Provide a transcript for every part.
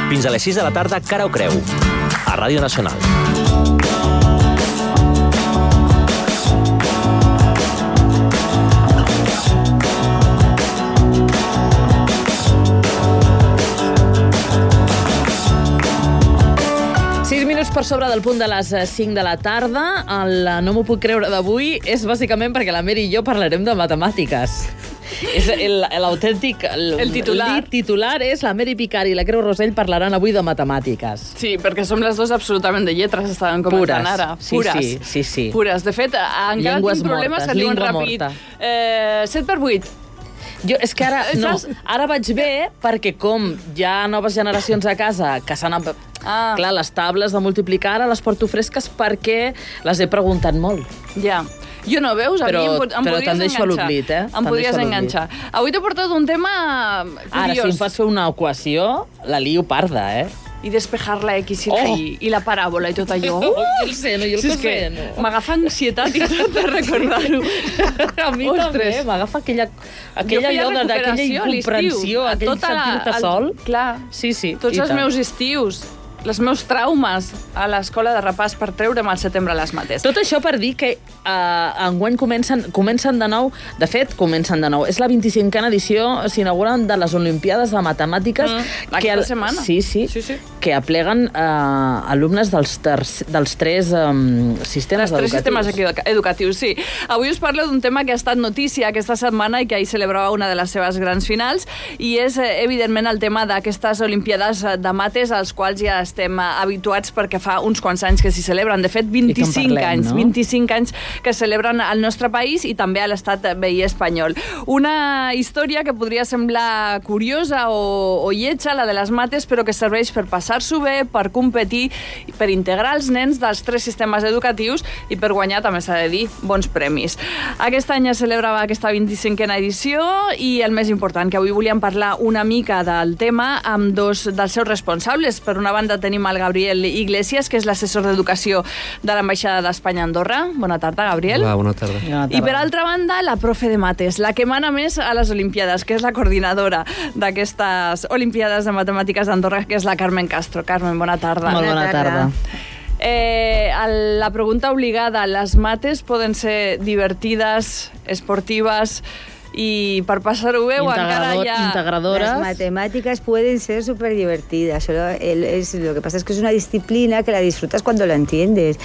Fins a les 6 de la tarda, Cara o Creu, a Ràdio Nacional. Per sobre del punt de les 5 de la tarda, el No m'ho puc creure d'avui és bàsicament perquè la Meri i jo parlarem de matemàtiques. És l'autèntic... El titular és la Meri Picari i la Creu Rosell parlaran avui de matemàtiques. Sí, perquè som les dues absolutament de lletres, estaven comentant ara. Pures. Sí. Pures. De fet, encara tinc problemes que diuen ràpid. 7 per 8. És que ara vaig bé perquè com hi ha noves generacions a casa que s'han... Clar, les tables de multiplicar ara les porto fresques perquè les he preguntat molt. Ja. Jo no, veus? Però te'n deixo a l'oblit, eh? Em podries enganxar. Avui t'he portat un tema curiós. Ara, si em fas fer una equació, la lio parda, eh? I despejar la X i la paràbola i tot allò. Jo el sé. M'agafa ansietat i tot de recordar-ho. A mi també, m'agafa aquella incomprensió, aquell sentir-te sol. Clar, sí. Tots els meus estius, els meus traumes a l'escola de repàs per treure'm al setembre les mates. Tot això per dir que enguany comencen de nou. De fet, comencen de nou. És la 25a edició, s'inauguren de les Olimpiades de Matemàtiques. Aquesta setmana. Sí. Que apleguen alumnes dels tres sistemes educatius. Els tres sistemes educatius, sí. Avui us parlo d'un tema que ha estat notícia aquesta setmana i que ahir celebrava una de les seves grans finals, i és, evidentment, el tema d'aquestes Olimpiades de mates, als quals ja estem habituats perquè fa uns quants anys que s'hi celebren. De fet, 25 anys que celebren al nostre país i també a l'estat veí espanyol. Una història que podria semblar curiosa o lletja, la de les mates, però que serveix per passar-s'ho bé, per competir, per integrar els nens dels tres sistemes educatius i per guanyar, també s'ha de dir, bons premis. Aquest any es celebrava aquesta 25a edició i el més important, que avui volíem parlar una mica del tema amb dos dels seus responsables. Per una banda tenim el Gabriel Iglesias, que és l'assessor d'educació de l'Ambaixada d'Espanya a Andorra. Bona tarda, Gabriel. Hola, bona tarda. I per altra banda, la profe de mates, la que mana més a les Olimpiades, que és la coordinadora d'aquestes Olimpiades de Matemàtiques d'Andorra, que és la Carmen Castro. Carmen, bona tarda. Molt bona tarda. La pregunta obligada, les mates poden ser divertides, esportives y para pasar huevo integradoras. Las matemáticas pueden ser súper divertidas. Lo que pasa es que es una disciplina que la disfrutas cuando la entiendes.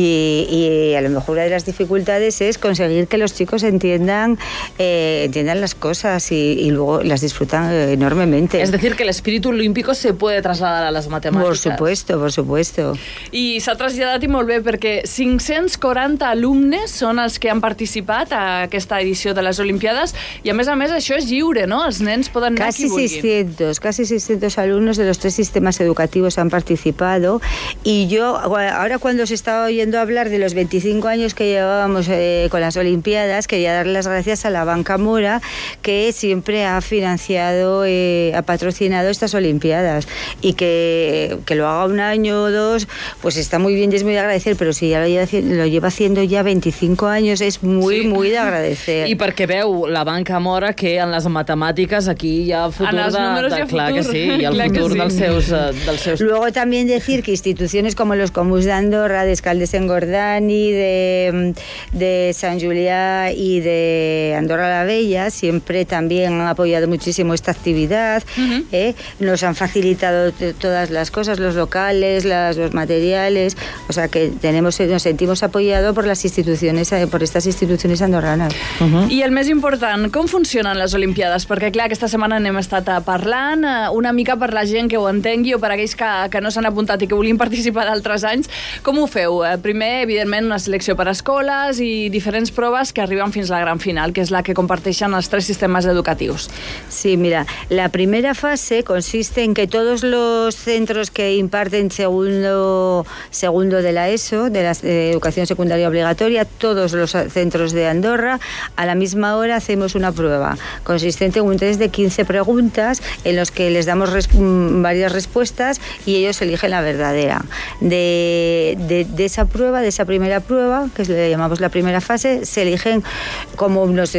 Y a lo mejor una de las dificultades es conseguir que los chicos entiendan las cosas y luego las disfrutan enormemente. Es decir, que el espíritu olímpico se puede trasladar a las matemáticas. Por supuesto. I s'ha traslladat i molt bé, perquè 540 alumnes són els que han participat a aquesta edició de les Olimpiades. Y a més, això es lliure, ¿no? Els nens poden anar qui vulguin. Casi 600 alumnos de los tres sistemas educativos han participado. Y yo, ahora cuando se estaba oyendo hablar de los 25 años que llevábamos con las Olimpiadas, quería dar las gracias a la Banca Mora, que siempre ha financiado, ha patrocinado estas Olimpiadas. Y que lo haga un año o dos, pues está muy bien y es muy de agradecer, pero si ya lo lleva haciendo ya 25 años, es muy de agradecer. I perquè veu la Banca Mora que en les matemàtiques aquí hi ha futur clar que sí, hi ha el futur dels seus... Luego también decir que instituciones como los Comus de Andorra, de Escaldes en Gordani, de San Julià y de Andorra la Bella siempre también han apoyado muchísimo esta actividad. Nos han facilitado todas las cosas, los locales, los materiales, o sea que nos sentimos apoyados por estas instituciones andorranas. I el més important, com funcionen les Olimpiades? Perquè, clar, aquesta setmana n'hem estat parlant, una mica per la gent que ho entengui o per aquells que no s'han apuntat i que volien participar d'altres anys. Com ho feu? Primer, evidentment, una selecció per escoles i diferents proves que arriben fins a la gran final, que és la que comparteixen els tres sistemes educatius. Sí, mira, la primera fase consiste en que todos los centros que imparten segundo de la ESO, de la educación secundaria obligatoria, todos los centros de Andorra, a la misma hora hacemos hicimos una prueba consistente en un test de 15 preguntas en los que les damos varias respuestas y ellos eligen la verdadera. De esa prueba, de esa primera prueba, que le llamamos la primera fase, se eligen como unos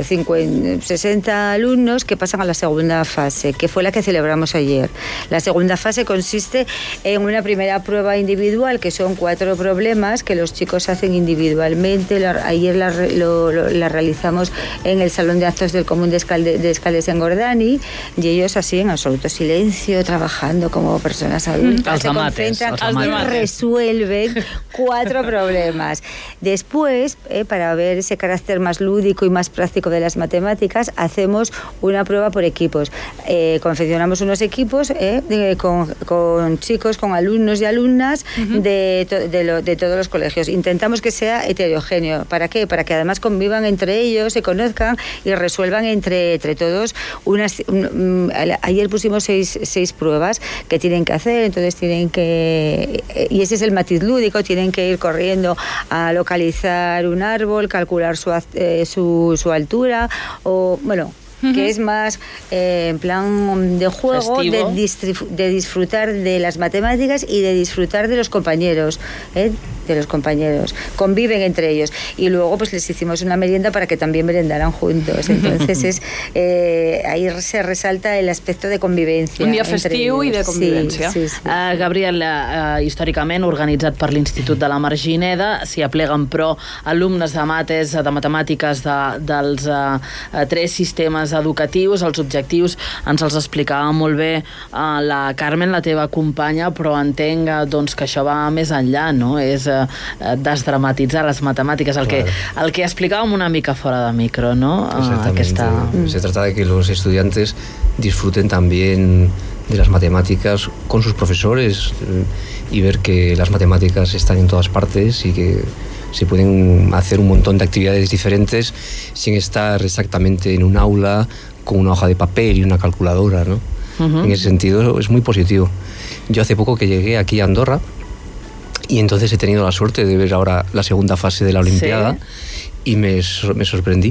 60 alumnos que pasan a la segunda fase, que fue la que celebramos ayer. La segunda fase consiste en una primera prueba individual, que son 4 problemas que los chicos hacen individualmente. Ayer la realizamos en el Salón de Actos del Común de Escales en Gordani, y ellos así en absoluto silencio, trabajando como personas adultas, se concentran y resuelven 4 problemas. Después, para ver ese carácter más lúdico y más práctico de las matemáticas, hacemos una prueba por equipos. Confeccionamos unos equipos con chicos, con alumnos y alumnas de todos los colegios. Intentamos que sea heterogéneo. ¿Para qué? Para que además convivan entre ellos, se conozcan y resuelvan entre todos. Ayer pusimos 6 pruebas que tienen que hacer, entonces tienen que... Y ese es el matiz lúdico, tienen que ir corriendo a localizar un árbol, calcular su altura, o bueno... que es más en plan de juego, de disfrutar de las matemáticas y de disfrutar de los compañeros, conviven entre ellos, y luego pues les hicimos una merienda para que también merendaran juntos. Entonces ahí se resalta el aspecto de convivencia, un dia festiu i de convivència. Sí. Gabriel, històricament organitzat per l'Institut de la Margineda, s'hi apleguen però alumnes de mates, de matemàtiques dels 3 sistemes educatius. Els objectius ens els explicava molt bé la Carmen, la teva companya, però entenc doncs, que això va més enllà, no? És desdramatitzar les matemàtiques, el que explicàvem una mica fora de micro, ¿no? Exactamente. Se trata de que los estudiantes disfruten también de las matemáticas con sus profesores y ver que las matemáticas están en todas partes y que se pueden hacer un montón de actividades diferentes sin estar exactamente en un aula con una hoja de papel y una calculadora, ¿no? En ese sentido es muy positivo. Yo hace poco que llegué aquí a Andorra y entonces he tenido la suerte de ver ahora la segunda fase de la Olimpiada, y me sorprendí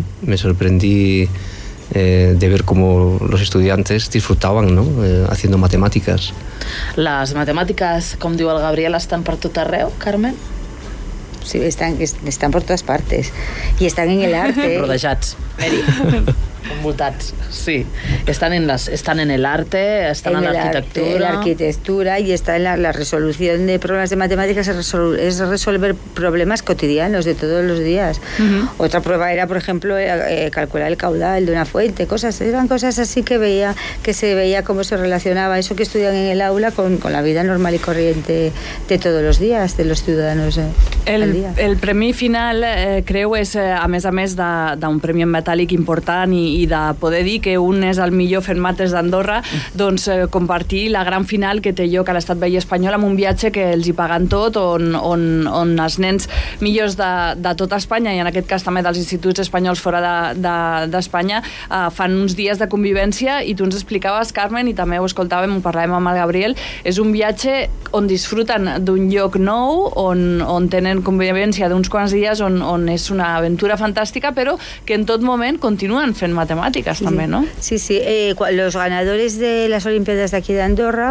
de ver cómo los estudiantes disfrutaban, ¿no? Haciendo matemáticas. Les matemàtiques, com diu el Gabriel, estan per tot arreu, Carmen? Sí, están por todas partes y están en el arte. Rodejats, envoltats, sí. Están en el arte, están en la arquitectura. En la arquitectura, y está en la resolución de problemas de matemáticas, es resolver problemas cotidianos de todos los días. Otra prueba era, por ejemplo, calcular el caudal de una fuente, eran cosas así que se veía cómo se relacionaba eso que estudian en el aula con la vida normal y corriente de todos los días de los ciudadanos. El premi final, creu, és a més d'un premi en metàl·lic important i de poder dir que un és el millor fent mates d'Andorra, doncs compartir la gran final que té lloc a l'Estat Vell Espanyol amb un viatge que els hi paguen tot, on els nens millors de tota Espanya, i en aquest cas també dels instituts espanyols fora d'Espanya, fan uns dies de convivència, i tu ens explicaves, Carmen, i també ho escoltàvem, ho parlàvem amb el Gabriel, és un viatge on disfruten d'un lloc nou, on tenen convivència d'uns quants dies, on és una aventura fantàstica, però que en tot moment continuen fent matemáticas también, ¿no? Sí. Los ganadores de las Olimpiadas de aquí de Andorra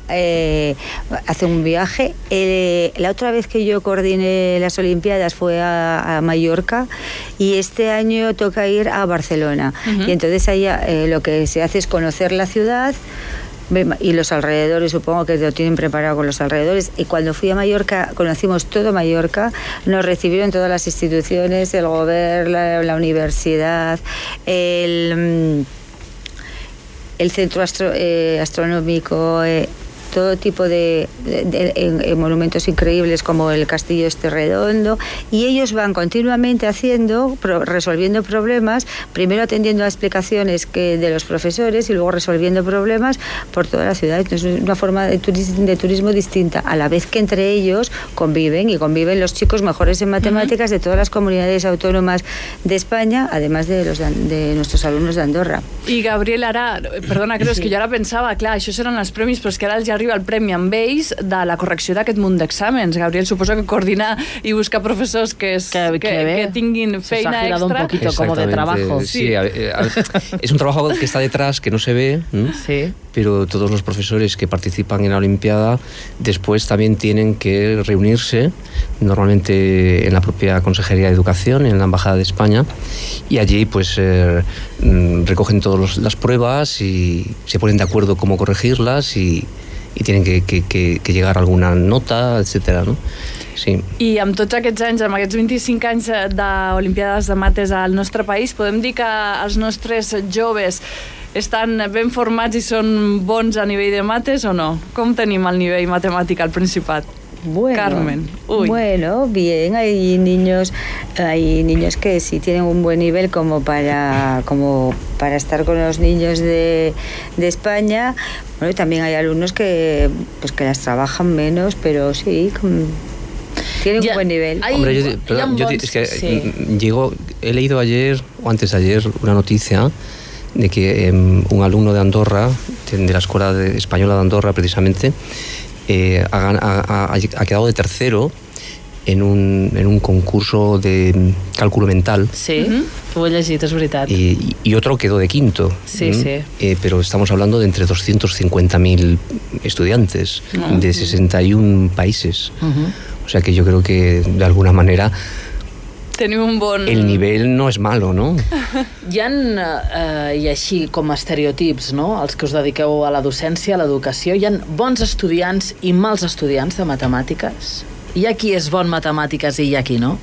hacen un viaje. La otra vez que yo coordiné las Olimpiadas fue a Mallorca, y este año toca ir a Barcelona. Y entonces ahí lo que se hace es conocer la ciudad y los alrededores, supongo que lo tienen preparado con los alrededores. Y cuando fui a Mallorca, conocimos todo Mallorca, nos recibieron todas las instituciones, el gobierno, la universidad, el centro astronómico, todo tipo de monumentos increíbles como el castillo redondo, y ellos van continuamente resolviendo problemas, primero atendiendo a explicaciones de los profesores y luego resolviendo problemas por toda la ciudad. Entonces es una forma de turismo distinta, a la vez que entre ellos conviven los chicos mejores en matemáticas de todas las comunidades autónomas de España, además de nuestros alumnos de Andorra. Y Gabriel, ara, perdona, creo, és que jo ara pensava, clar, això seran els premis, però és que ara els ja arriba el premi amb ells de la correcció d'aquest munt d'exàmens. Gabriel, suposo que coordinar i buscar professors que tinguin feina extra. Se ha girado un poquito como de trabajo. Sí, es un trabajo que está detrás, que no se ve, sí. Pero todos los profesores que participan en la Olimpiada después también tienen que reunirse, normalmente en la propia Consejería de Educación, en la Embajada de España, y allí pues recogen todas las pruebas y se ponen de acuerdo cómo corregirlas y tienen que llegar a alguna nota, etcétera, ¿no? Sí. I amb tots aquests anys, amb aquests 25 anys d'Olimpiades de Mates al nostre país, podem dir que els nostres joves estan ben formats i són bons a nivell de mates o no? Com tenim el nivell matemàtic al Principat? Bueno, Carmen. Uy. Bueno, bien, hay niños que sí tienen un buen nivel como para estar con los niños de España. Bueno, y también hay alumnos que las trabajan menos, pero sí, tienen un buen nivel. Hombre, he leído ayer o antes de ayer una noticia de que un alumno de Andorra, de la Escuela Española de Andorra precisamente, ha quedado de tercero en un concurso de cálculo mental. Sí, ho he llegit, és veritat. Y otro quedó de quinto. Sí, sí. Pero estamos hablando de entre 250.000 estudiantes de 61 países. O sea que yo creo que de alguna manera tenim un bon... el nivell no és malo, no? Hi ha, i així com a estereotips, no? Els que us dediqueu a la docència, a l'educació, hi ha bons estudiants i mals estudiants de matemàtiques? Hi ha qui és bon matemàtiques i hi ha qui no?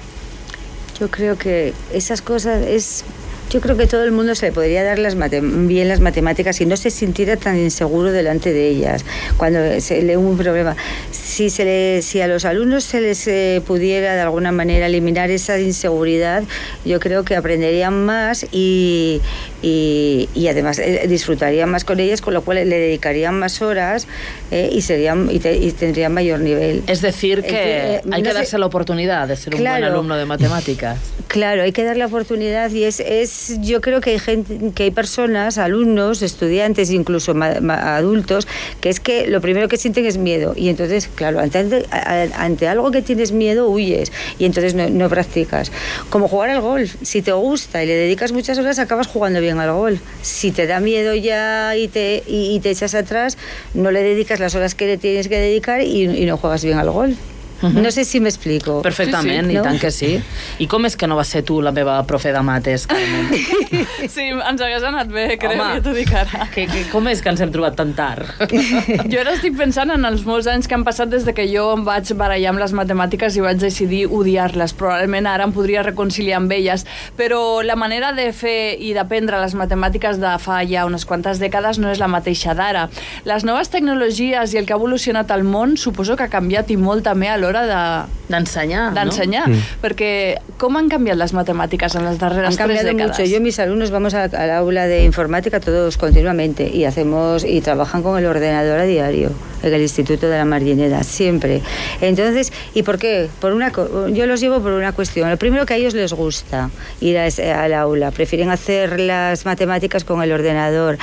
Yo creo que esas cosas yo creo que todo el mundo se le podría dar bien las matemáticas y no se sintiera tan inseguro delante de ellas cuando se lee un problema. Si a los alumnos se les pudiera de alguna manera eliminar esa inseguridad, yo creo que aprenderían más y además disfrutarían más con ellas, con lo cual le dedicarían más horas y tendrían mayor nivel. Es decir, que hay que darse la oportunidad de ser un buen alumno de matemáticas. Claro, hay que dar la oportunidad y yo creo que hay personas, alumnos, estudiantes, incluso adultos, que es que lo primero que sienten es miedo y entonces, claro, ante algo que tienes miedo huyes y entonces no practicas. Como jugar al golf, si te gusta y le dedicas muchas horas acabas jugando bien al golf. Si te da miedo ya y te echas atrás, no le dedicas las horas que le tienes que dedicar y no juegas bien al golf. No sé si m'explico. Perfectament, sí, no? I tant que sí. I com és que no vas ser tu la meva profe de mates, Carmen? Sí, ens hagués anat bé, crec, ja t'ho dic ara. Com és que ens hem trobat tan tard? Jo ara estic pensant en els molts anys que han passat des que jo em vaig barallar amb les matemàtiques i vaig decidir odiar-les. Probablement ara em podria reconciliar amb elles, però la manera de fer i d'aprendre les matemàtiques de fa ja unes quantes dècades no és la mateixa d'ara. Les noves tecnologies i el que ha evolucionat el món suposo que ha canviat i molt també a l'hora d'ensenyar, perquè com han cambiat les matemàticas en las darreras 3 décadas? Mucho. Yo mis alumnos vamos al aula de informática todos continuamente y trabajan con el ordenador a diario en el Instituto de la Margineda, siempre. Entonces, ¿y por qué? Yo los llevo por una cuestión. Lo primero, que a ellos les gusta ir al aula, prefieren hacer las matemáticas con el ordenador.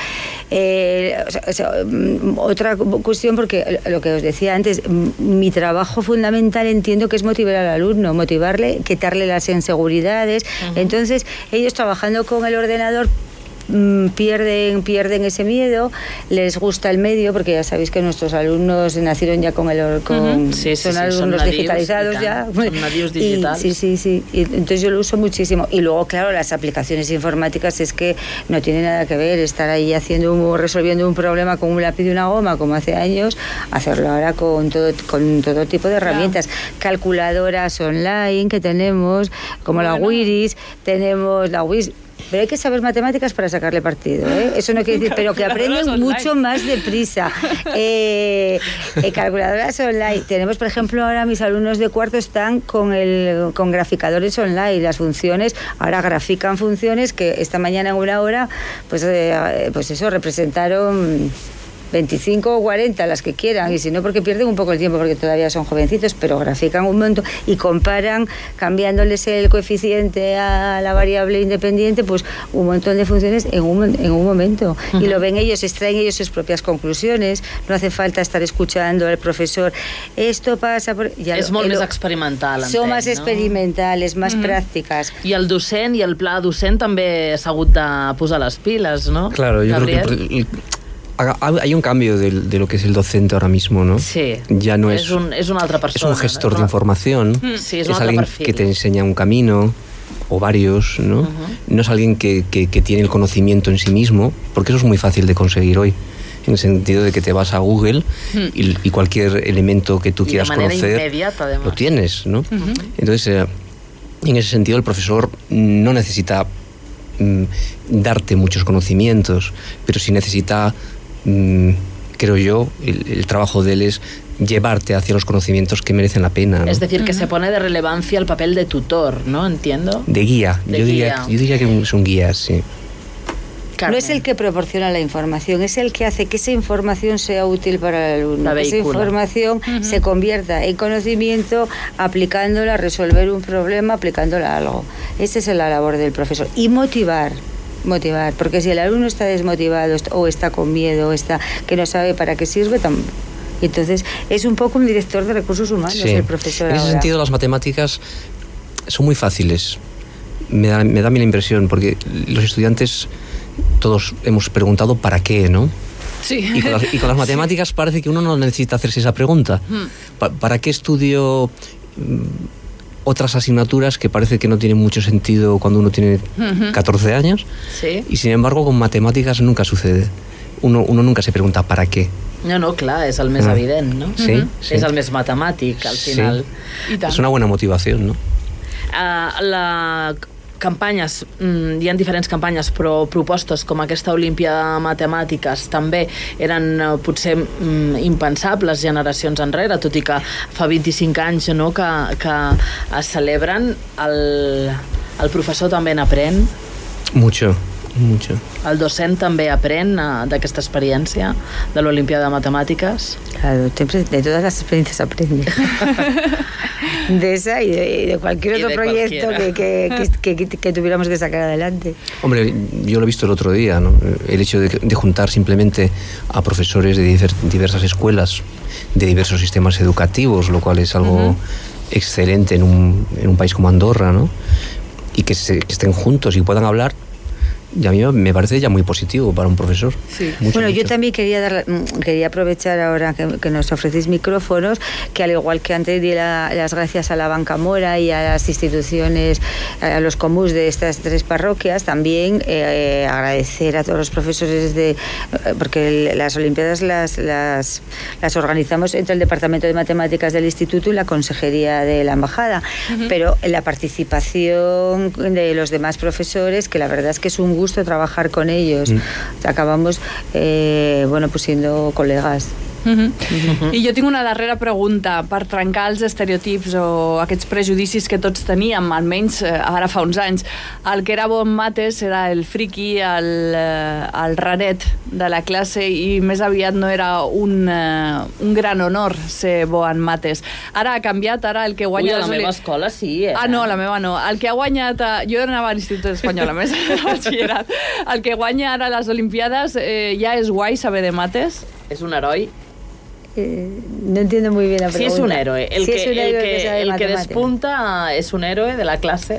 Otra cuestión, porque lo que os decía antes, mi trabajo fundamental entiendo que es motivar al alumno, motivarle, quitarle las inseguridades. Entonces, ellos trabajando con el ordenador pierden ese miedo, les gusta el medio, porque ya sabéis que nuestros alumnos nacieron ya con son alumnos digitalizados ya. Son nadius digitales. Sí. Y entonces yo lo uso muchísimo. Y luego, claro, las aplicaciones informáticas es que no tiene nada que ver estar ahí resolviendo un problema con un lápiz y una goma como hace años, hacerlo ahora con todo tipo de herramientas. Calculadoras online que tenemos, como la Wiris, tenemos la WIS. Pero hay que saber matemáticas para sacarle partido, ¿eh? Eso no quiere decir, pero que aprenden mucho más deprisa. Calculadoras online. Tenemos, por ejemplo, ahora mis alumnos de cuarto están con graficadores online. Las funciones, ahora grafican funciones que esta mañana en una hora, pues eso, representaron 25 o 40, las que quieran, y si no, porque pierden un poco el tiempo, porque todavía son jovencitos, pero grafican un montón y comparan, cambiándoles el coeficiente a la variable independiente, pues un montón de funciones en un momento. Y lo ven ellos, extraen ellos sus propias conclusiones, no hace falta estar escuchando al profesor, esto pasa... És molt més experimental, entenc, Són més experimentales, més pràctiques. I el docent i el pla docent també s'ha hagut de posar les piles, ¿no? Claro, yo creo que hay un cambio de lo que es el docente ahora mismo, ¿no? Sí. Ya no es una altra persona. Es un gestor de información. Sí, es un alguien perfil. Que te enseña un camino o varios, ¿no? No es alguien que tiene el conocimiento en sí mismo, porque eso es muy fácil de conseguir hoy, en el sentido de que te vas a Google y cualquier elemento que tú quieras conocer lo tienes, ¿no? Entonces, en ese sentido, el profesor no necesita darte muchos conocimientos, pero sí necesita, creo yo, el trabajo de él es llevarte hacia los conocimientos que merecen la pena, ¿no? Es decir, que se pone de relevancia el papel de tutor, ¿no? Entiendo. De guía. Yo diría que es un guía, sí. Carmen. No es el que proporciona la información, es el que hace que esa información sea útil para el alumno, que esa información se convierta en conocimiento, aplicándola a resolver un problema, aplicándola a algo. Esa es la labor del profesor. Y motivar, porque si el alumno está desmotivado o está con miedo, o está que no sabe para qué sirve, entonces es un poco un director de recursos humanos, sí. El profesor. En ese sentido, las matemáticas son muy fáciles. Me da a mí la impresión, porque los estudiantes todos hemos preguntado ¿para qué?, ¿no? Sí. Y con las matemáticas parece que uno no necesita hacerse esa pregunta. ¿Para qué estudio otras asignaturas que parece que no tienen mucho sentido cuando uno tiene 14 años? Sí. Y sin embargo, con matemáticas nunca sucede. Uno nunca se pregunta ¿para qué? No, clar, és el més evident, no? Sí, sí. És el més matemàtic, al final. Sí. És una buena motivación, ¿no? Campanyes, hi ha diferents campanyes, però propostes com aquesta Olímpiada de Matemàtiques també eren potser impensables generacions enrere, tot i que fa 25 anys, no, que es celebren. El professor també n'aprèn? Mucho. El docent també aprèn d'aquesta experiència de l'Olimpíada de Matemàtiques? Claro, de todas las experiencias aprende. De esa y de cualquier otro proyecto que tuviéramos que sacar adelante. Hombre, yo lo he visto el otro día, ¿no? El hecho de juntar simplemente a profesores de diversas escuelas, de diversos sistemas educativos, lo cual es algo excelente en un país como Andorra, ¿no? Y que estén juntos y puedan hablar. Y a mí me parece ya muy positivo para un profesor. Sí. Mucho. Yo también quería aprovechar ahora que nos ofrecéis micrófonos, que al igual que antes di las gracias a la Banca Mora y a las instituciones, a los comuns de estas 3 parroquias, también agradecer a todos los profesores porque las Olimpiadas las organizamos entre el Departamento de Matemáticas del Instituto y la Consejería de la Embajada, pero la participación de los demás profesores, que la verdad es que es un gusto trabajar con ellos. Acabamos pues siendo colegas. I jo tinc una darrera pregunta per trencar els estereotips o aquests prejudicis que tots teníem, almenys ara fa uns anys. El que era bo en mates era el friki, el raret de la classe, i més aviat no era un gran honor ser bo en mates. Ara ha canviat, ara el que guanya... Ui, a la meva escola sí, Ah, no, a la meva no. El que ha guanyat... Jo anava a l'Institut Espanyol, a més, de batxillerat. El que guanya ara les Olimpiades ja és guai saber de mates? És un heroi? No entiendo muy bien la pregunta. Sí, es un héroe. El que despunta es un héroe de la clase.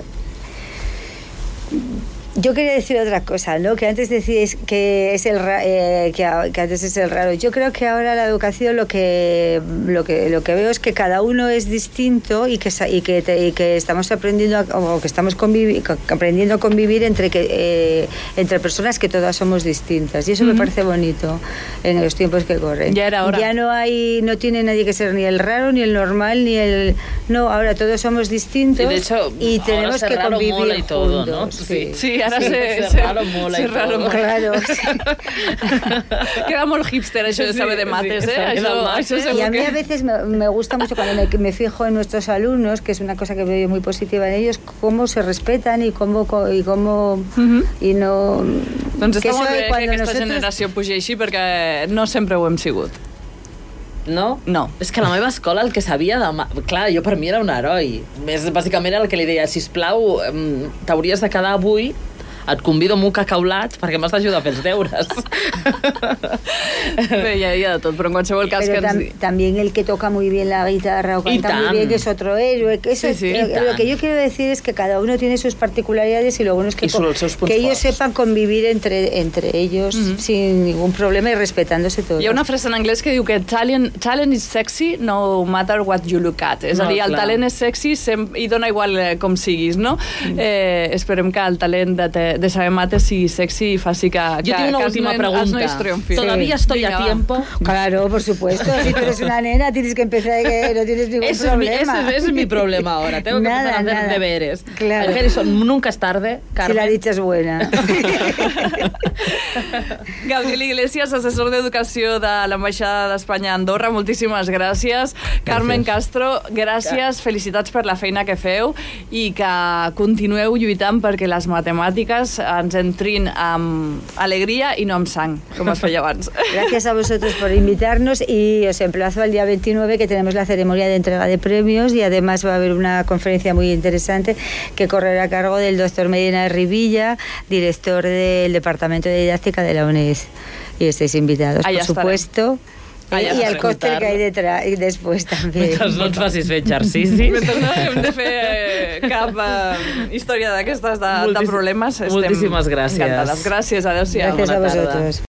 Yo quería decir otra cosa, ¿no? Que antes decíais que es que antes es el raro. Yo creo que ahora la educación lo que veo es que cada uno es distinto y que estamos aprendiendo o que estamos aprendiendo a convivir entre personas que todas somos distintas, y eso me parece bonito en los tiempos que corren. Ya era hora. Ya no tiene nadie que ser ni el raro ni el normal ni el ahora todos somos distintos, y de hecho, y tenemos que convivir y todo, juntos. ¿no? Sí, ara ser raro mola. Ser raro mola. Claro. Queda molt hipster això de saber de mates, Això Y a mí a veces me gusta mucho cuando me fijo en nuestros alumnos, que es una cosa que veo muy positiva en ellos, cómo se respetan y cómo y no... Doncs està molt bé que aquesta generació pugi així, perquè no sempre ho hem sigut. No? No. És que a la meva escola el que sabia de... Clar, jo per mi era un heroi. Bàsicament era el que li deia, sisplau, t'hauries de quedar avui, et convido amb un cacaulat perquè m'has d'ajudar a fer els deures. Bé, hi ha de tot, però en qualsevol cas... Pero también el que toca muy bien la guitarra o canta muy bien, que es otro héroe. Que eso lo que yo quiero decir es que cada uno tiene sus particularidades y lo bueno es que ellos sepan convivir entre ellos sin ningún problema y respetándose todos. Hi ha una frase en anglès que diu que talent is sexy no matter what you look at. És a dir, el talent és sexy i dona igual com siguis, no? Esperem que el talent de saber mates sigui sexy y faci que yo tengo una última pregunta. ¿Todavía estoy a tiempo? Claro, por supuesto. Si tú eres una nena, tienes que empezar que no tienes ningún problema. Ese es mi problema ahora. Tengo que empezar a hacer deberes. Claro. Harrison, nunca es tarde, Carmen. Si la dicha es buena. Gabriel Iglesias, assessor d'Educació de l'Ambaixada d'Espanya a Andorra, moltíssimes gràcies. Carmen Castro, gràcies, felicitats per la feina que feu i que continueu lluitant perquè les matemàtiques ens entrin amb alegria y no amb sang, como es feia abans. Gracias a vosotros por invitarnos y os emplazo al día 29 que tenemos la ceremonia de entrega de premios y además va a haber una conferencia muy interesante que correrá a cargo del doctor Medina Rivilla, director del Departamento de Didáctica de la UNED. Y estáis invitados, por supuesto. I el còctel que hi detrás i després també. Mentre no ens facis fer exercici. Mentre no hem de fer cap història d'aquestes de problemes. Moltíssimes gràcies. Encantades. Gràcies, adéu-siau. Gràcies a vosaltres.